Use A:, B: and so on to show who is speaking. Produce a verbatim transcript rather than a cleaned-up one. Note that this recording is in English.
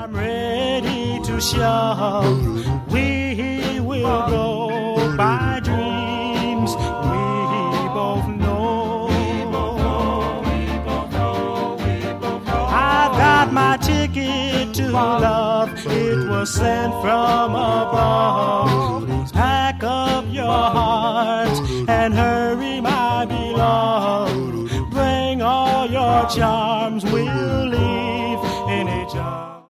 A: I'm ready to show. We will go by dreams. We both know. I've got my ticket to love. It was sent from above. Please pack up your heart and hurry, my beloved. Bring all your charms. We'll leave